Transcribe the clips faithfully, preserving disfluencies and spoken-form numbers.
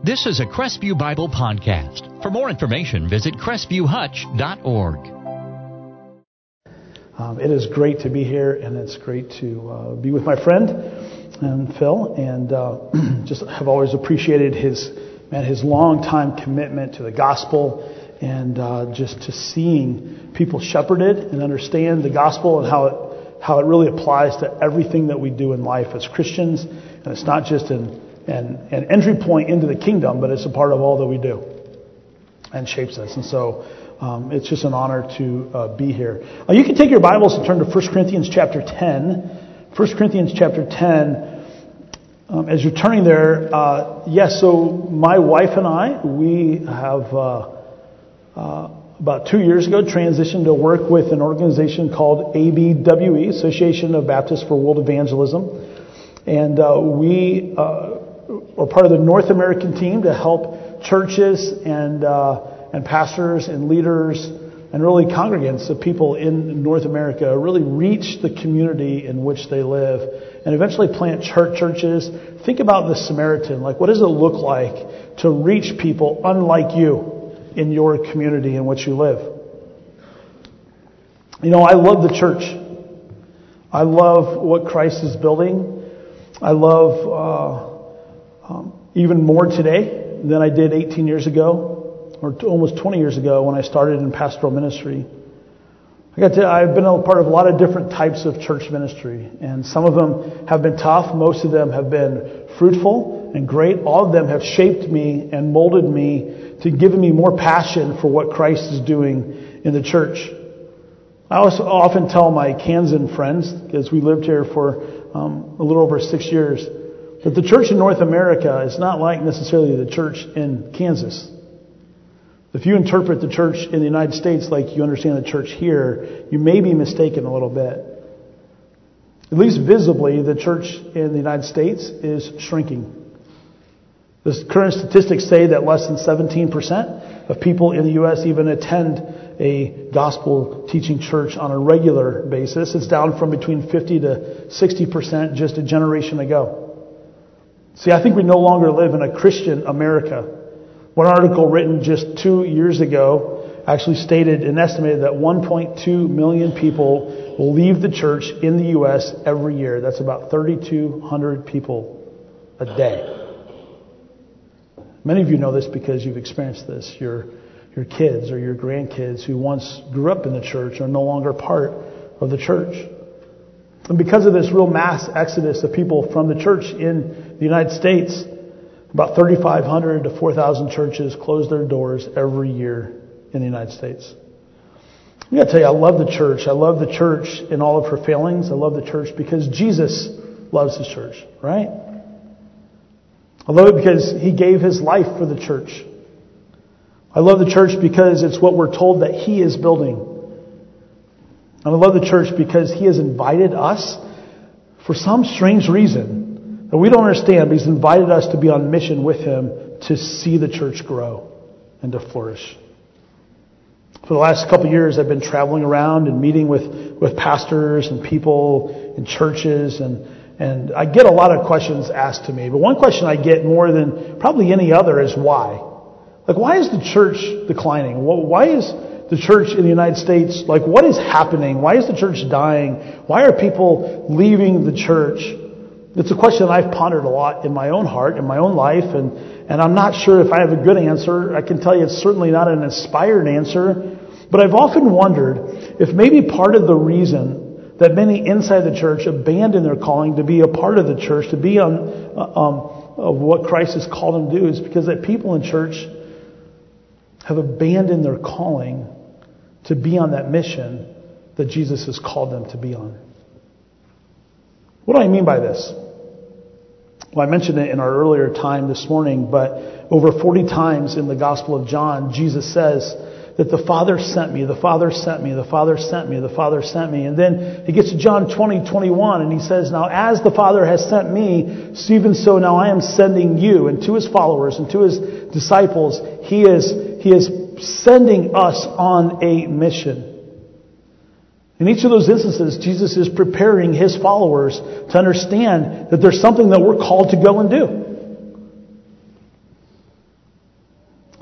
This is a Crestview Bible podcast. For more information, visit crestview hutch dot org. Um, it is great to be here, and it's great to uh, be with my friend, um, Phil, and uh, just have always appreciated his man, his long time commitment to the gospel, and uh, just to seeing people shepherded and understand the gospel and how it how it really applies to everything that we do in life as Christians. And it's not just an an, an entry point into the kingdom, but it's a part of all that we do and shapes us. And so um, it's just an honor to uh, be here. Uh, you can take your Bibles and turn to First Corinthians chapter ten. First Corinthians chapter ten. Um, as you're turning there, uh, yes, so my wife and I, we have uh, uh, about two years ago transitioned to work with an organization called A B W E, Association of Baptists for World Evangelism. And uh, we uh, are part of the North American team to help churches and uh, and pastors and leaders and really congregants of people in North America really reach the community in which they live and eventually plant church churches. Think about the Samaritan. Like, what does it look like to reach people unlike you in your community in which you live? You know, I love the church. I love what Christ is building. I love uh, um, even more today than I did eighteen years ago, or t- almost twenty years ago when I started in pastoral ministry. I got to, I've been a part of a lot of different types of church ministry, and some of them have been tough. Most of them have been fruitful and great. All of them have shaped me and molded me to give me more passion for what Christ is doing in the church. I also often tell my Kansan friends, because we lived here for um, a little over six years, that the church in North America is not like necessarily the church in Kansas. If you interpret the church in the United States like you understand the church here, you may be mistaken a little bit. At least visibly, the church in the United States is shrinking. The current statistics say that less than seventeen percent of people in the U S even attend a gospel teaching church on a regular basis. It's down from between fifty to sixty percent just a generation ago. See, I think we no longer live in a Christian America. One article written just two years ago actually stated and estimated that one point two million people will leave the church in the U S every year. That's about three thousand two hundred people a day. Many of you know this because you've experienced this. Your, your kids or your grandkids who once grew up in the church are no longer part of the church. And because of this real mass exodus of people from the church in the United States, about thirty-five hundred to four thousand churches close their doors every year in the United States. I got to tell you, I love the church. I love the church in all of her failings. I love the church because Jesus loves His church, right? I love it because He gave His life for the church. I love the church because it's what we're told that He is building. And I love the church because He has invited us for some strange reason that we don't understand, but He's invited us to be on mission with Him to see the church grow and to flourish. For the last couple of years, I've been traveling around and meeting with, with pastors and people in churches, and And I get a lot of questions asked to me. But one question I get more than probably any other is why? Like, why is the church declining? Why is the church in the United States, like, what is happening? Why is the church dying? Why are people leaving the church? It's a question I've pondered a lot in my own heart, in my own life. And, and I'm not sure if I have a good answer. I can tell you it's certainly not an inspired answer. But I've often wondered if maybe part of the reason that many inside the church abandon their calling to be a part of the church, to be on uh, um, of what Christ has called them to do, is because that people in church have abandoned their calling to be on that mission that Jesus has called them to be on. What do I mean by this? Well, I mentioned it in our earlier time this morning, but over forty times in the Gospel of John, Jesus says that the Father sent me, the Father sent me, the Father sent me, the Father sent me. And then he gets to John twenty, twenty-one, and he says, now as the Father has sent me, so even so now I am sending you. And to His followers and to His disciples, He is, he is sending us on a mission. In each of those instances, Jesus is preparing His followers to understand that there's something that we're called to go and do.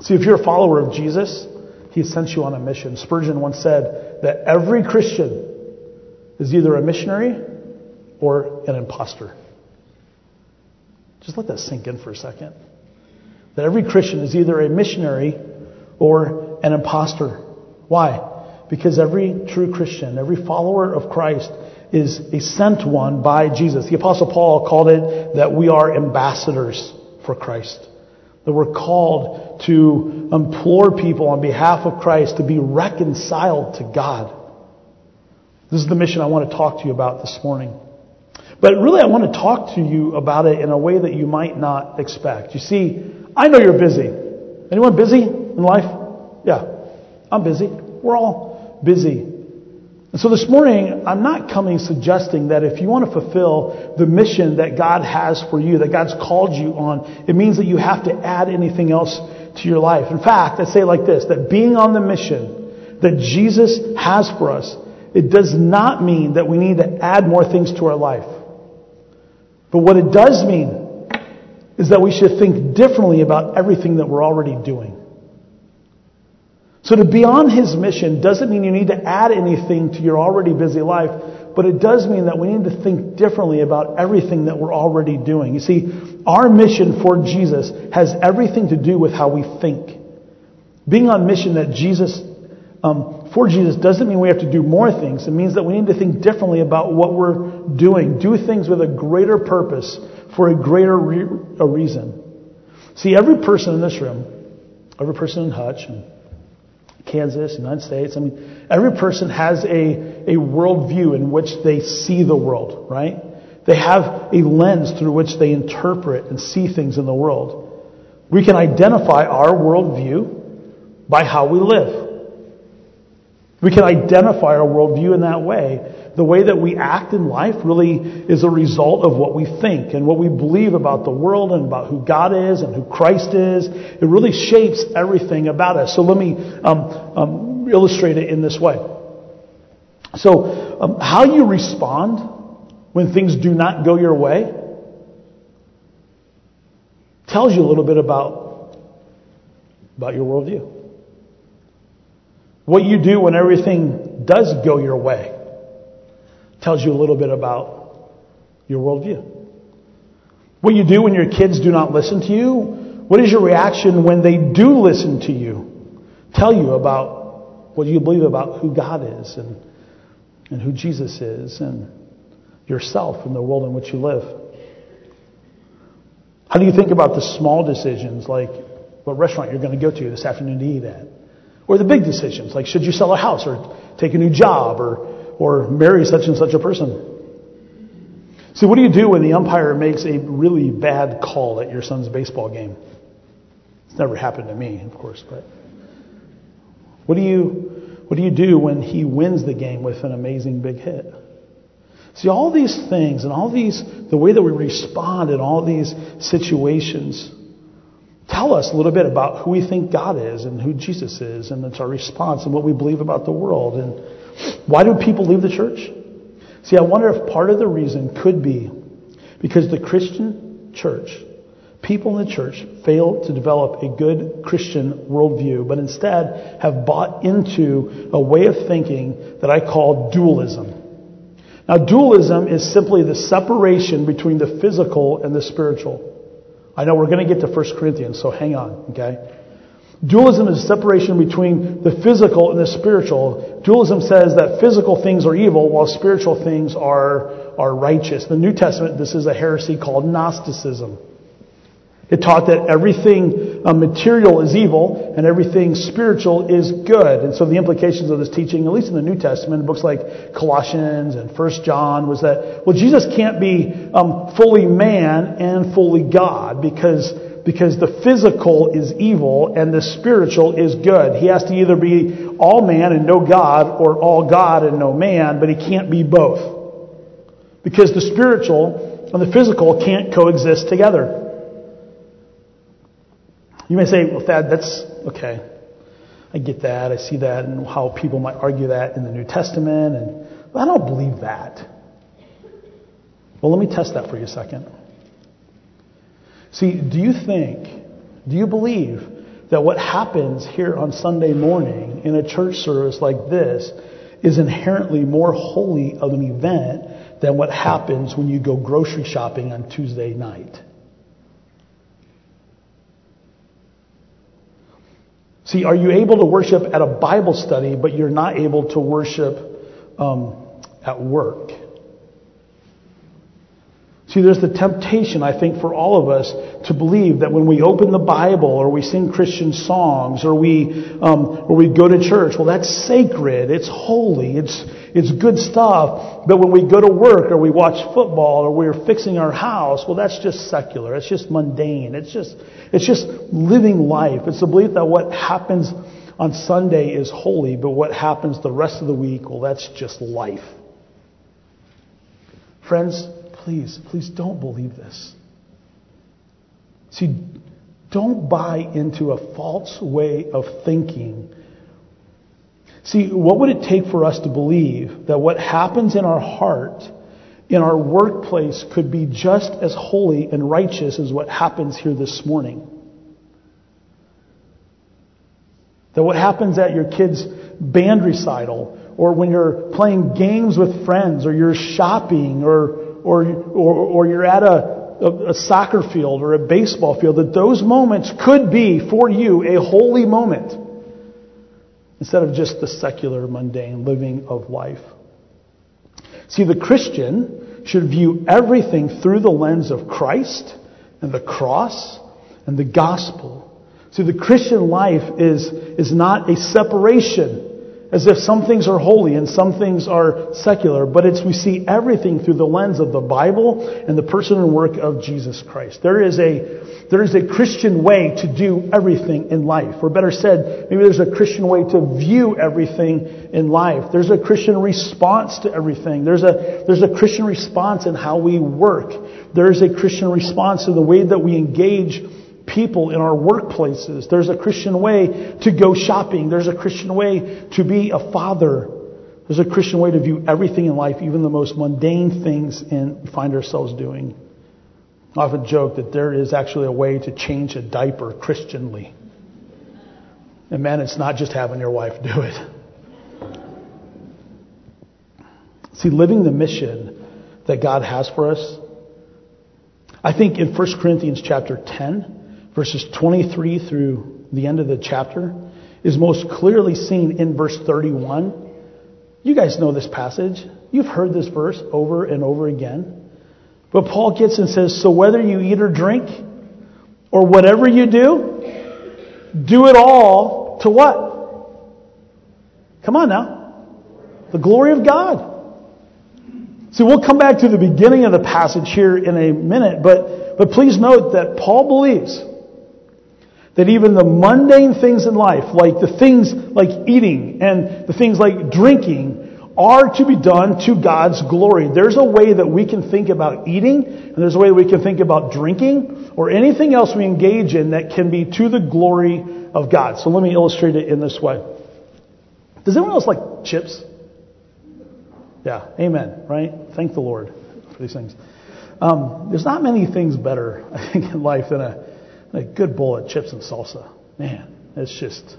See, if you're a follower of Jesus, he sent you on a mission. Spurgeon once said that every Christian is either a missionary or an imposter. Just let that sink in for a second. That every Christian is either a missionary or an imposter. Why? Because every true Christian, every follower of Christ is a sent one by Jesus. The Apostle Paul called it that we are ambassadors for Christ. That we're called to implore people on behalf of Christ to be reconciled to God. This is the mission I want to talk to you about this morning. But really I want to talk to you about it in a way that you might not expect. You see, I know you're busy. Anyone busy in life? Yeah, I'm busy. We're all busy. And so this morning, I'm not coming suggesting that if you want to fulfill the mission that God has for you, that God's called you on, it means that you have to add anything else to your life. In fact, I say it like this, that being on the mission that Jesus has for us, it does not mean that we need to add more things to our life. But what it does mean is that we should think differently about everything that we're already doing. So to be on his mission doesn't mean you need to add anything to your already busy life, but it does mean that we need to think differently about everything that we're already doing. You see, our mission for Jesus has everything to do with how we think. Being on mission that Jesus, um, for Jesus doesn't mean we have to do more things. It means that we need to think differently about what we're doing. Do things with a greater purpose for a greater re- a reason. See, every person in this room, every person in Hutch, and Kansas, United States, I mean, every person has a, a worldview in which they see the world, right? They have a lens through which they interpret and see things in the world. We can identify our worldview by how we live. We can identify our worldview in that way. The way that we act in life really is a result of what we think and what we believe about the world and about who God is and who Christ is. It really shapes everything about us. So let me um, um, illustrate it in this way. So um, how you respond when things do not go your way tells you a little bit about, about your worldview. What you do when everything does go your way tells you a little bit about your worldview. What you do when your kids do not listen to you, what is your reaction when they do listen to you? Tell you about what you believe about who God is and, and who Jesus is and yourself and the world in which you live. How do you think about the small decisions like what restaurant you're going to go to this afternoon to eat at? Or the big decisions, like should you sell a house or take a new job or, or marry such and such a person? See, what do you do when the umpire makes a really bad call at your son's baseball game? It's never happened to me, of course, but what do you what do you do when he wins the game with an amazing big hit? See, all these things and all these, the way that we respond in all these situations tell us a little bit about who we think God is and who Jesus is, and it's our response and what we believe about the world. And why do people leave the church? See, I wonder if part of the reason could be because the Christian church, people in the church, fail to develop a good Christian worldview, but instead have bought into a way of thinking that I call dualism. Now, dualism is simply the separation between the physical and the spiritual. I know we're going to get to First Corinthians, so hang on, okay? Dualism is separation between the physical and the spiritual. Dualism says that physical things are evil while spiritual things are, are righteous. In the New Testament, this is a heresy called Gnosticism. It taught that everything uh, material is evil and everything spiritual is good. And so the implications of this teaching, at least in the New Testament, books like Colossians and First John, was that, well, Jesus can't be um, fully man and fully God because, because the physical is evil and the spiritual is good. He has to either be all man and no God or all God and no man, but he can't be both. Because the spiritual and the physical can't coexist together. You may say, well, Thad, that's okay. I get that. I see that and how people might argue that in the New Testament. And but I don't believe that. Well, let me test that for you a second. See, do you think, do you believe that what happens here on Sunday morning in a church service like this is inherently more holy of an event than what happens when you go grocery shopping on Tuesday night. See, are you able to worship at a Bible study, but you're not able to worship um, at work? See, there's the temptation, I think, for all of us to believe that when we open the Bible or we sing Christian songs or we um, or we go to church, well, that's sacred, it's holy, it's it's good stuff. But when we go to work or we watch football or we're fixing our house, well, that's just secular. It's just mundane. It's just it's just living life. It's the belief that what happens on Sunday is holy, but what happens the rest of the week, well, that's just life. Friends, Please, please don't believe this. See, don't buy into a false way of thinking. See, what would it take for us to believe that what happens in our heart, in our workplace, could be just as holy and righteous as what happens here this morning? That what happens at your kid's band recital, or when you're playing games with friends, or you're shopping, or Or, or or you're at a, a, a soccer field or a baseball field, that those moments could be for you a holy moment instead of just the secular, mundane living of life. See, the Christian should view everything through the lens of Christ and the cross and the gospel. See, the Christian life is, is not a separation as if some things are holy and some things are secular, but it's we see everything through the lens of the Bible and the person and work of Jesus Christ. There is a there is a Christian way to do everything in life. Or better said, maybe there's a Christian way to view everything in life. There's a Christian response to everything. There's a there's a Christian response in how we work. There's a Christian response in the way that we engage people in our workplaces. There's a Christian way to go shopping. There's a Christian way to be a father. There's a Christian way to view everything in life, even the most mundane things and find ourselves doing. I often joke that there is actually a way to change a diaper Christianly. And man, it's not just having your wife do it. See, living the mission that God has for us, I think in First Corinthians chapter ten, verses twenty-three through the end of the chapter, is most clearly seen in verse thirty-one. You guys know this passage. You've heard this verse over and over again. But Paul gets and says, so whether you eat or drink, or whatever you do, do it all to what? Come on now. The glory of God. See, we'll come back to the beginning of the passage here in a minute, but, but please note that Paul believes that even the mundane things in life, like the things like eating and the things like drinking, are to be done to God's glory. There's a way that we can think about eating, and there's a way that we can think about drinking, or anything else we engage in that can be to the glory of God. So let me illustrate it in this way. Does anyone else like chips? Yeah, amen, right? Thank the Lord for these things. Um, there's not many things better, I think, in life than a, a good bowl of chips and salsa. Man, it's just...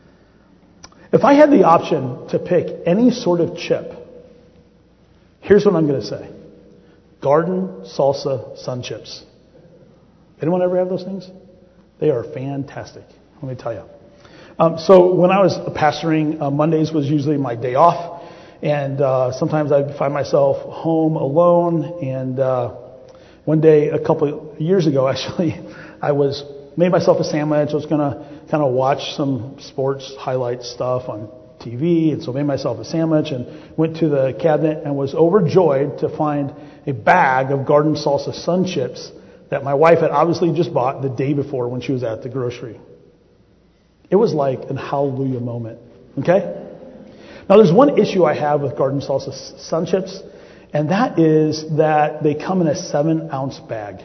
If I had the option to pick any sort of chip, here's what I'm going to say. Garden Salsa Sun Chips. Anyone ever have those things? They are fantastic, let me tell you. Um, so when I was pastoring, uh, Mondays was usually my day off. And uh, sometimes I'd find myself home alone. And uh, one day, a couple of years ago, actually, I was made myself a sandwich. I was going to kind of watch some sports highlight stuff on T V. And so I made myself a sandwich and went to the cabinet and was overjoyed to find a bag of Garden Salsa Sun Chips that my wife had obviously just bought the day before when she was at the grocery. It was like an hallelujah moment. Okay? Now, there's one issue I have with Garden Salsa Sun Chips, and that is that they come in a seven-ounce bag.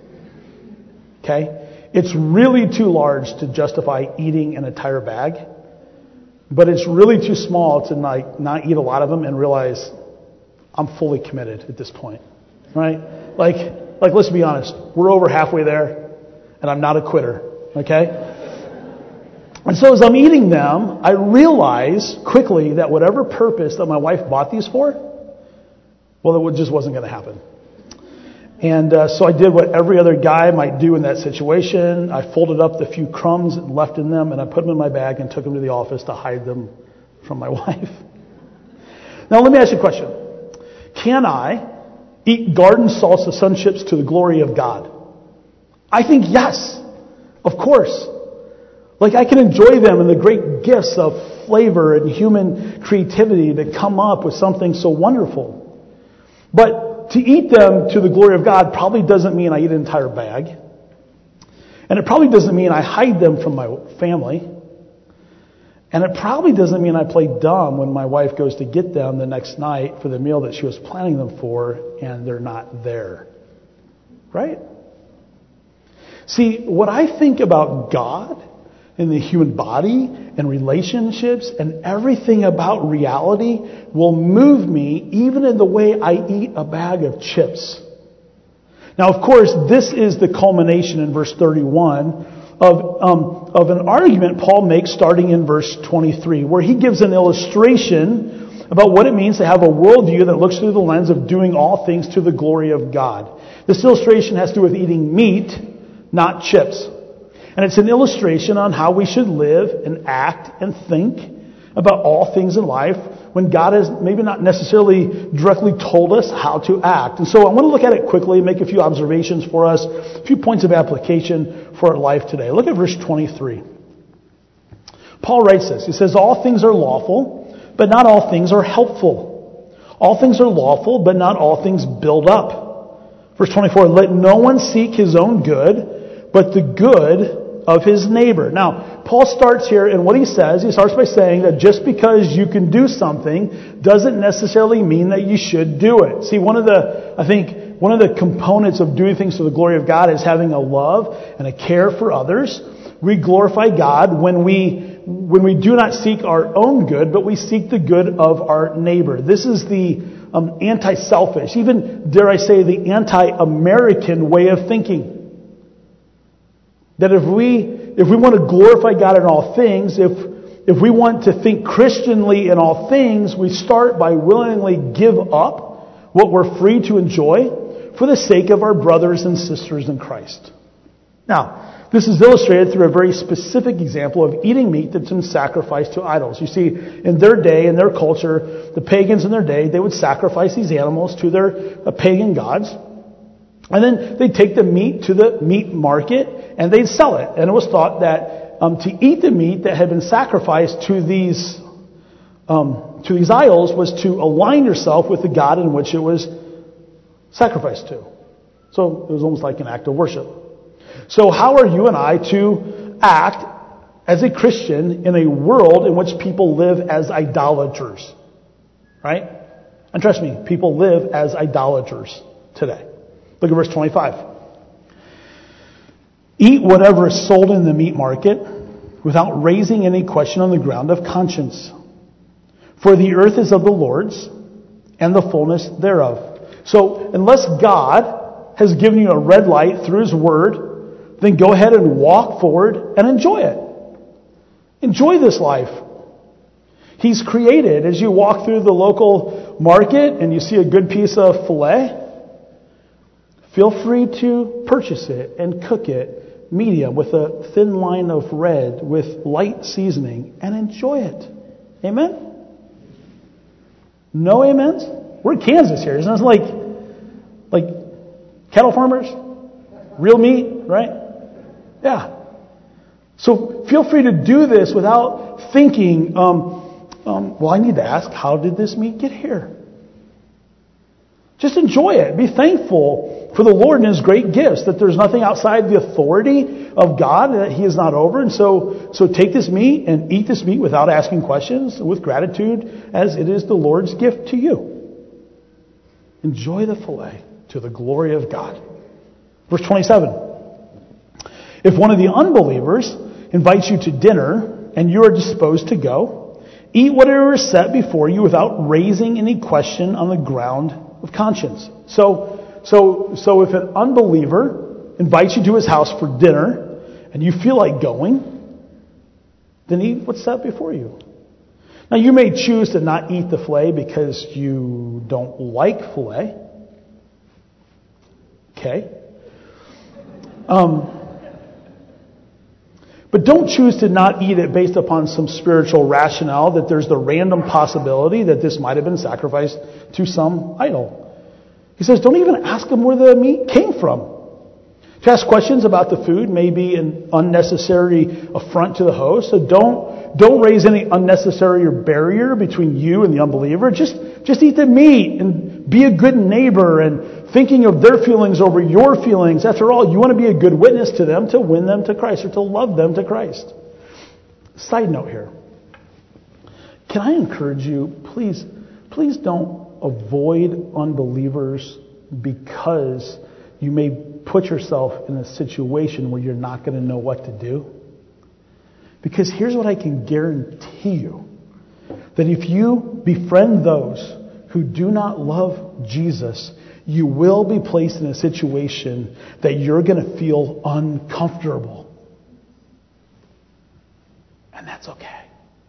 Okay? It's really too large to justify eating an entire bag, but it's really too small to not, not eat a lot of them and realize I'm fully committed at this point. Right? Like, like, let's be honest. We're over halfway there, and I'm not a quitter. Okay? And so as I'm eating them, I realize quickly that whatever purpose that my wife bought these for, well, it just wasn't going to happen. And uh, so I did what every other guy might do in that situation. I folded up the few crumbs left in them, and I put them in my bag and took them to the office to hide them from my wife. Now let me ask you a question. Can I eat garden salsa sun chips to the glory of God? I think yes, of course. Like I can enjoy them and the great gifts of flavor and human creativity that come up with something so wonderful. But to eat them to the glory of God probably doesn't mean I eat an entire bag. And it probably doesn't mean I hide them from my family. And it probably doesn't mean I play dumb when my wife goes to get them the next night for the meal that she was planning them for and they're not there. Right? See, what I think about God and the human body and relationships and everything about reality will move me even in the way I eat a bag of chips. Now, of course, this is the culmination in verse thirty-one of, um, of an argument Paul makes starting in verse twenty-three, where he gives an illustration about what it means to have a worldview that looks through the lens of doing all things to the glory of God. This illustration has to do with eating meat, not chips. And it's an illustration on how we should live and act and think about all things in life when God has maybe not necessarily directly told us how to act. And so I want to look at it quickly and make a few observations for us, a few points of application for our life today. Look at verse twenty-three. Paul writes this. He says, all things are lawful, but not all things are helpful. All things are lawful, but not all things build up. Verse twenty-four, let no one seek his own good, but the good of his neighbor. Now, Paul starts here, and what he says, he starts by saying that just because you can do something doesn't necessarily mean that you should do it. See, one of the, I think, one of the components of doing things to the glory of God is having a love and a care for others. We glorify God when we, when we do not seek our own good, but we seek the good of our neighbor. This is the um, anti-selfish, even, dare I say, the anti-American way of thinking. That if we if we want to glorify God in all things, if if we want to think Christianly in all things, we start by willingly give up what we're free to enjoy for the sake of our brothers and sisters in Christ. Now, this is illustrated through a very specific example of eating meat that's been sacrificed to idols. You see, in their day, in their culture, the pagans in their day, they would sacrifice these animals to their uh, pagan gods. And then they'd take the meat to the meat market and they'd sell it. And it was thought that um, to eat the meat that had been sacrificed to these um, to these idols was to align yourself with the God in which it was sacrificed to. So it was almost like an act of worship. So how are you and I to act as a Christian in a world in which people live as idolaters? Right? And trust me, people live as idolaters today. Look at verse twenty-five. Eat whatever is sold in the meat market without raising any question on the ground of conscience. For the earth is of the Lord's and the fullness thereof. So unless God has given you a red light through His Word, then go ahead and walk forward and enjoy it. Enjoy this life. He's created, as you walk through the local market and you see a good piece of filet, feel free to purchase it and cook it medium with a thin line of red with light seasoning and enjoy it. Amen? No amens? We're in Kansas here. Isn't it like, like cattle farmers? Real meat, right? Yeah. So feel free to do this without thinking, um, um, well, I need to ask, how did this meat get here? Just enjoy it. Be thankful for the Lord and His great gifts, that there's nothing outside the authority of God that He is not over. And so, so take this meat and eat this meat without asking questions, with gratitude, as it is the Lord's gift to you. Enjoy the filet to the glory of God. Verse twenty-seven. If one of the unbelievers invites you to dinner and you are disposed to go, eat whatever is set before you without raising any question on the ground of conscience. So, so, so if an unbeliever invites you to his house for dinner and you feel like going, then eat what's set before you. Now, you may choose to not eat the filet because you don't like filet. Okay. Um, but don't choose to not eat it based upon some spiritual rationale that there's the random possibility that this might have been sacrificed to some idol. He says, don't even ask them where the meat came from. To ask questions about the food may be an unnecessary affront to the host. So don't, don't raise any unnecessary barrier between you and the unbeliever. Just, just eat the meat and be a good neighbor and thinking of their feelings over your feelings. After all, you want to be a good witness to them to win them to Christ or to love them to Christ. Side note here. Can I encourage you, please, please don't avoid unbelievers because you may put yourself in a situation where you're not going to know what to do. Because here's what I can guarantee you. That if you befriend those who do not love Jesus, you will be placed in a situation that you're going to feel uncomfortable. And that's okay.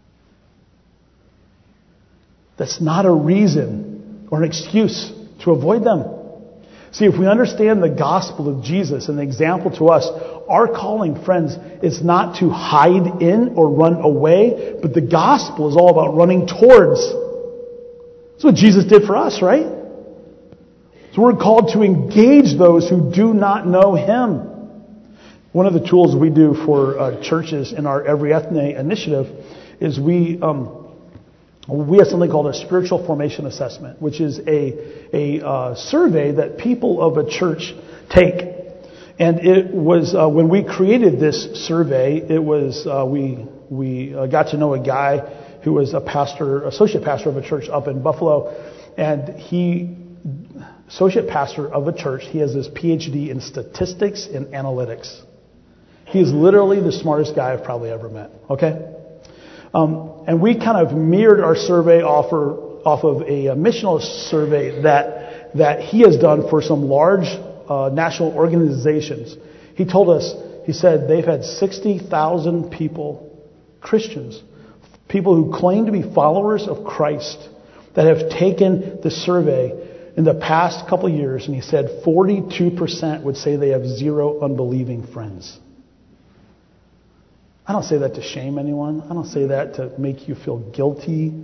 That's not a reason or an excuse to avoid them. See, if we understand the gospel of Jesus and the example to us, our calling, friends, is not to hide in or run away, but the gospel is all about running towards. That's what Jesus did for us, right? So we're called to engage those who do not know Him. One of the tools we do for uh, churches in our Every Ethne initiative is we um, we have something called a spiritual formation assessment, which is a a uh, survey that people of a church take. And it was uh, when we created this survey, it was uh, we we uh, got to know a guy who was a pastor, associate pastor of a church up in Buffalo, and he. Associate pastor of a church, he has his P H D in statistics and analytics. He is literally the smartest guy I've probably ever met. Okay? Um, and we kind of mirrored our survey off, or, off of a, a missional survey that, that he has done for some large uh, national organizations. He told us, he said they've had sixty thousand people, Christians, people who claim to be followers of Christ, that have taken the survey in the past couple of years, and he said forty-two percent would say they have zero unbelieving friends. I don't say that to shame anyone. I don't say that to make you feel guilty.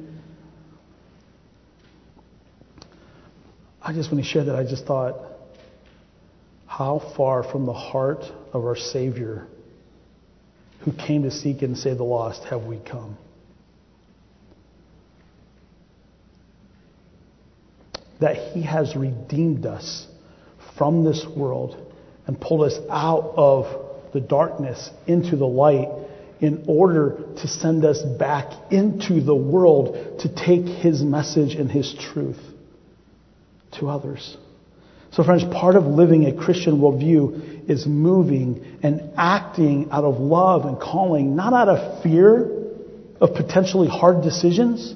I just, when he shared that, I just thought, how far from the heart of our Savior, who came to seek and save the lost, have we come? That He has redeemed us from this world and pulled us out of the darkness into the light in order to send us back into the world to take His message and His truth to others. So friends, part of living a Christian worldview is moving and acting out of love and calling, not out of fear of potentially hard decisions.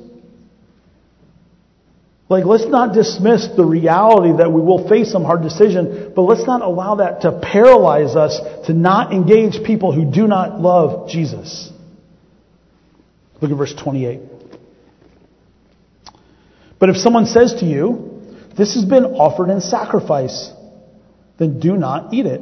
Like, let's not dismiss the reality that we will face some hard decision, but let's not allow that to paralyze us to not engage people who do not love Jesus. Look at verse twenty-eight. But if someone says to you, this has been offered in sacrifice, then do not eat it.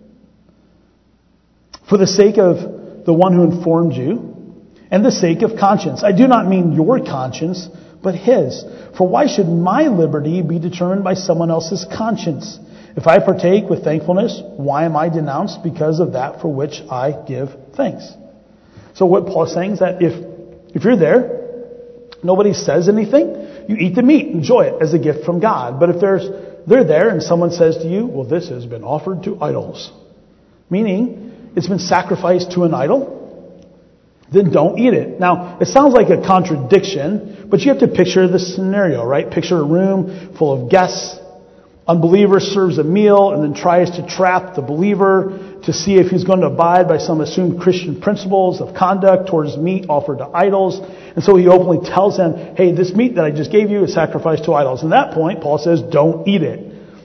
For the sake of the one who informed you, and the sake of conscience. I do not mean your conscience, but his. For why should my liberty be determined by someone else's conscience? If I partake with thankfulness, why am I denounced because of that for which I give thanks? So what Paul is saying is that if, if you're there, nobody says anything, you eat the meat, enjoy it as a gift from God. But if there's they're there and someone says to you, well, this has been offered to idols, meaning it's been sacrificed to an idol, then don't eat it. Now, it sounds like a contradiction, but you have to picture the scenario, right? Picture a room full of guests. Unbeliever serves a meal and then tries to trap the believer to see if he's going to abide by some assumed Christian principles of conduct towards meat offered to idols. And so he openly tells him, hey, this meat that I just gave you is sacrificed to idols. And at that point, Paul says, don't eat it.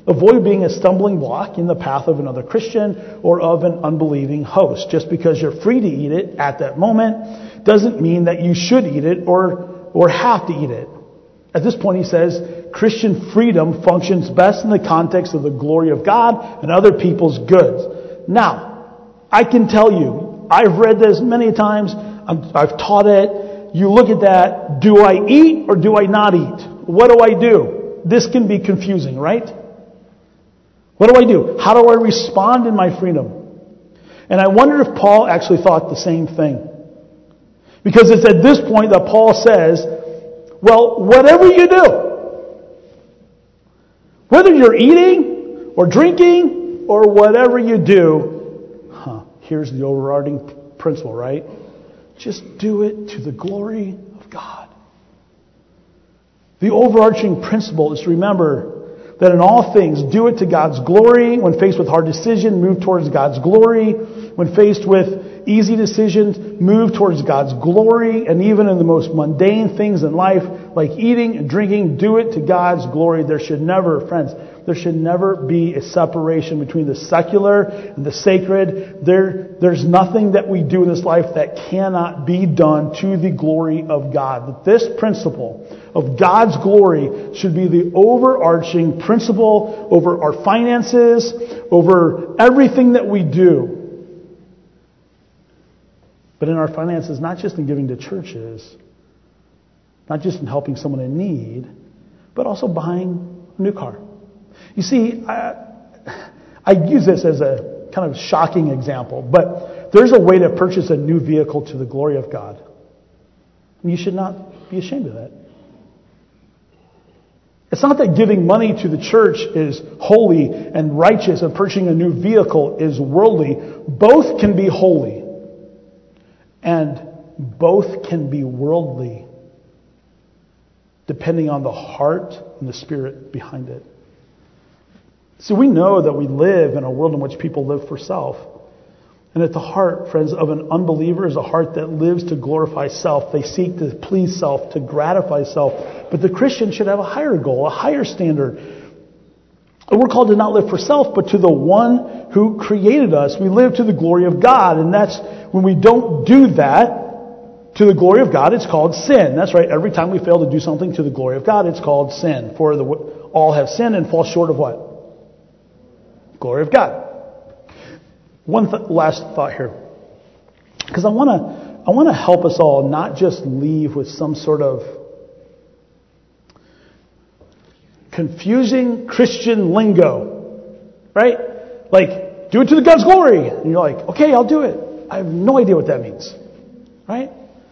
Avoid being a stumbling block in the path of another Christian or of an unbelieving host. Just because you're free to eat it at that moment doesn't mean that you should eat it or, or have to eat it. At this point he says, Christian freedom functions best in the context of the glory of God and other people's goods. Now, I can tell you, I've read this many times, I'm, I've taught it. You look at that, do I eat or do I not eat? What do I do? This can be confusing, right? What do I do? How do I respond in my freedom? And I wonder if Paul actually thought the same thing. Because it's at this point that Paul says, well, whatever you do, whether you're eating or drinking or whatever you do, huh, here's the overarching principle, right? Just do it to the glory of God. The overarching principle is to remember that in all things, do it to God's glory. When faced with hard decisions, move towards God's glory. When faced with easy decisions, move towards God's glory. And even in the most mundane things in life, like eating and drinking, do it to God's glory. There should never, friends, there should never be a separation between the secular and the sacred. There, there's nothing that we do in this life that cannot be done to the glory of God. That this principle of God's glory should be the overarching principle over our finances, over everything that we do. But in our finances, not just in giving to churches, not just in helping someone in need, but also buying a new car. You see, I, I use this as a kind of shocking example, but there's a way to purchase a new vehicle to the glory of God. And you should not be ashamed of that. It's not that giving money to the church is holy and righteous and purchasing a new vehicle is worldly. Both can be holy. And both can be worldly, depending on the heart and the spirit behind it. So we know that we live in a world in which people live for self. And at the heart, friends, of an unbeliever is a heart that lives to glorify self. They seek to please self, to gratify self. But the Christian should have a higher goal, a higher standard. And we're called to not live for self, but to the one who created us. We live to the glory of God. And that's when we don't do that to the glory of God, it's called sin. That's right. Every time we fail to do something to the glory of God, it's called sin. For the, all have sinned and fall short of what? Glory of God. One th- last thought here. Because I want to I want to help us all not just leave with some sort of confusing Christian lingo. Right? Like, do it to the God's glory. And you're like, okay, I'll do it. I have no idea what that means. Right?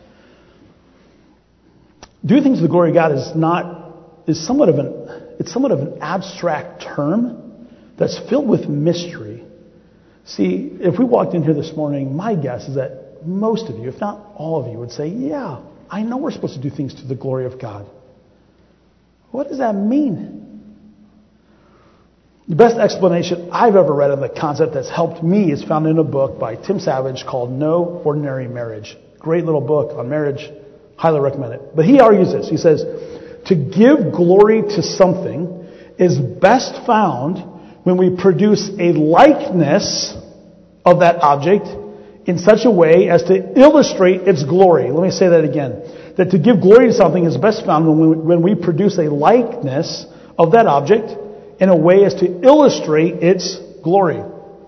Do things to the glory of God is not is somewhat of an it's somewhat of an abstract term that's filled with mystery. See, if we walked in here this morning, my guess is that most of you, if not all of you, would say, yeah, I know we're supposed to do things to the glory of God. What does that mean? The best explanation I've ever read on the concept that's helped me is found in a book by Tim Savage called No Ordinary Marriage. Great little book on marriage. Highly recommend it. But he argues this. He says, to give glory to something is best found when we produce a likeness of that object in such a way as to illustrate its glory. Let me say that again. That to give glory to something is best found when we, when we produce a likeness of that object in a way as to illustrate its glory.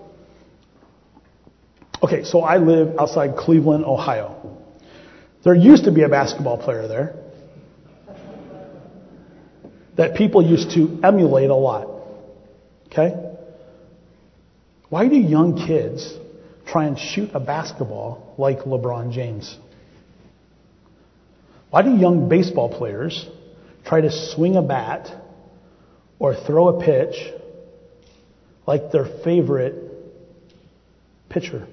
Okay, so I live outside Cleveland, Ohio. There used to be a basketball player there that people used to emulate a lot. Okay? Why do young kids try and shoot a basketball like LeBron James? Why do young baseball players try to swing a bat or throw a pitch like their favorite pitcher?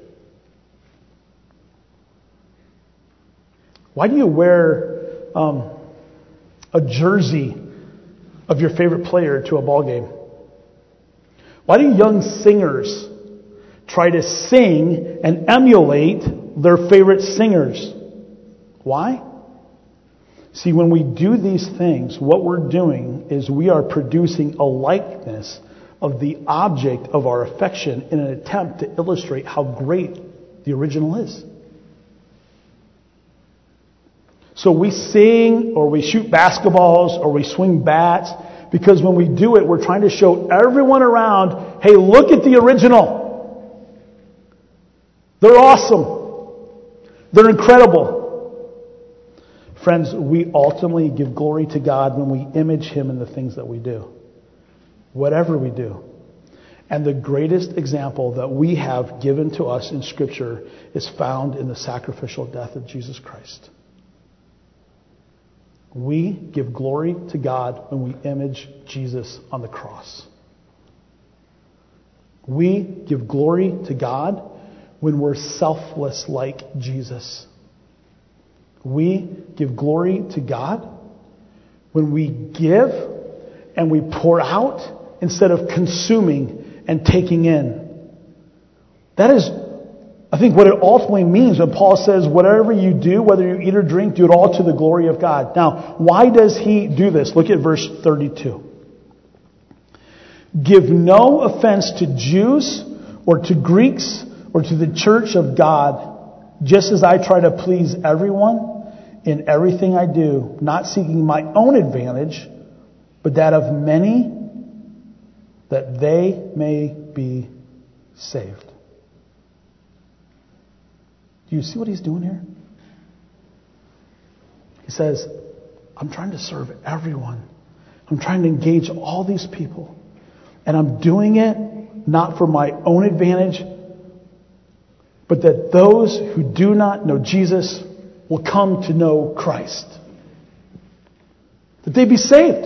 Why do you wear um, a jersey of your favorite player to a ball game? Why do young singers try to sing and emulate their favorite singers? Why? See, when we do these things, what we're doing is we are producing a likeness of the object of our affection in an attempt to illustrate how great the original is. So we sing, or we shoot basketballs, or we swing bats, because when we do it, we're trying to show everyone around, hey, look at the original. They're awesome. They're incredible. Friends, we ultimately give glory to God when we image Him in the things that we do. Whatever we do. And the greatest example that we have given to us in Scripture is found in the sacrificial death of Jesus Christ. We give glory to God when we image Jesus on the cross. We give glory to God when we're selfless like Jesus. We give glory to God when we give and we pour out instead of consuming and taking in. That is, I think, what it ultimately means when Paul says, whatever you do, whether you eat or drink, do it all to the glory of God. Now, why does he do this? Look at verse thirty-two. Give no offense to Jews or to Greeks or to the church of God, just as I try to please everyone in everything I do, not seeking my own advantage, but that of many, that they may be saved. Do you see what he's doing here? He says, I'm trying to serve everyone. I'm trying to engage all these people. And I'm doing it not for my own advantage, but that those who do not know Jesus will come to know Christ. That they be saved.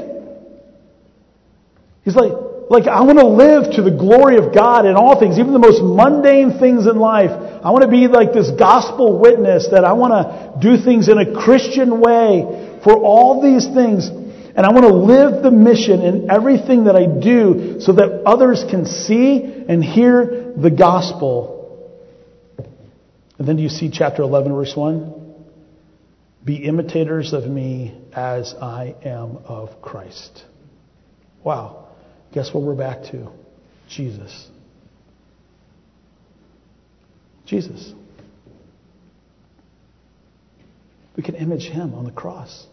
He's like, like I want to live to the glory of God in all things, even the most mundane things in life. I want to be like this gospel witness, that I want to do things in a Christian way for all these things. And I want to live the mission in everything that I do so that others can see and hear the gospel. And then do you see chapter eleven, verse one? Be imitators of me as I am of Christ. Wow. Guess what we're back to? Jesus. Jesus. We can image Him on the cross.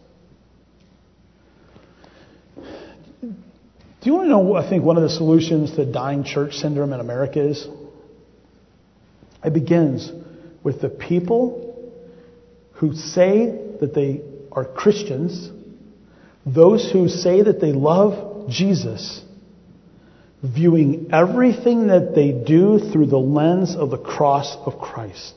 Do you want to know what I think one of the solutions to dying church syndrome in America is? It begins with the people who say that they are Christians, those who say that they love Jesus, viewing everything that they do through the lens of the cross of Christ.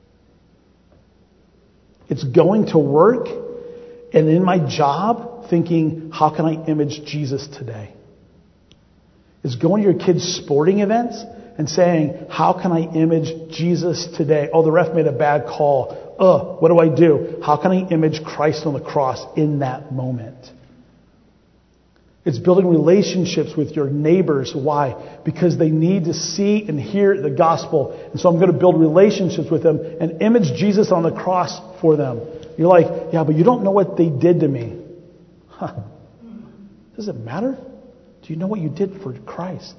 It's going to work, and in my job, thinking, how can I image Jesus today? It's going to your kids' sporting events and saying, how can I image Jesus today? Oh, the ref made a bad call. Ugh, what do I do? How can I image Christ on the cross in that moment? It's building relationships with your neighbors. Why? Because they need to see and hear the gospel. And so I'm going to build relationships with them and image Jesus on the cross for them. You're like, yeah, but you don't know what they did to me. Huh. Does it matter? Do you know what you did for Christ?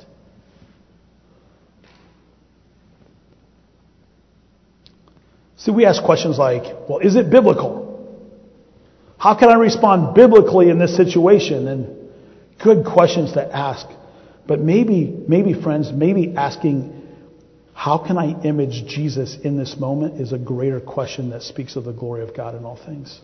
See, we ask questions like, well, is it biblical? How can I respond biblically in this situation? And good questions to ask. But maybe, maybe friends, maybe asking, how can I image Jesus in this moment is a greater question that speaks of the glory of God in all things.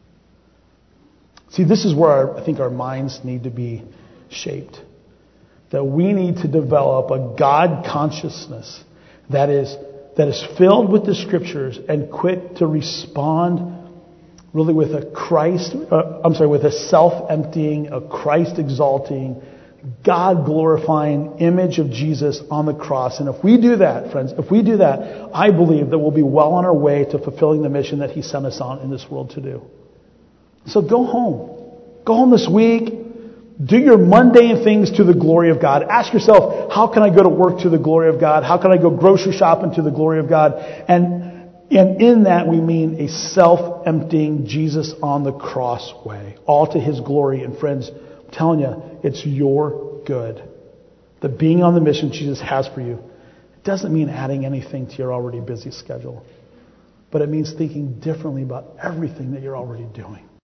See, this is where our, I think our minds need to be shaped. That we need to develop a God consciousness that is, that is filled with the Scriptures and quick to respond really with a Christ, uh, I'm sorry, with a self-emptying, a Christ-exalting, God-glorifying image of Jesus on the cross. And if we do that, friends, if we do that, I believe that we'll be well on our way to fulfilling the mission that He sent us on in this world to do. So go home. Go home this week. Do your mundane things to the glory of God. Ask yourself, how can I go to work to the glory of God? How can I go grocery shopping to the glory of God? And And in that we mean a self-emptying Jesus on the cross way. All to His glory. And friends, I'm telling you, it's your good. that being on the mission Jesus has for you, it doesn't mean adding anything to your already busy schedule, but it means thinking differently about everything that you're already doing.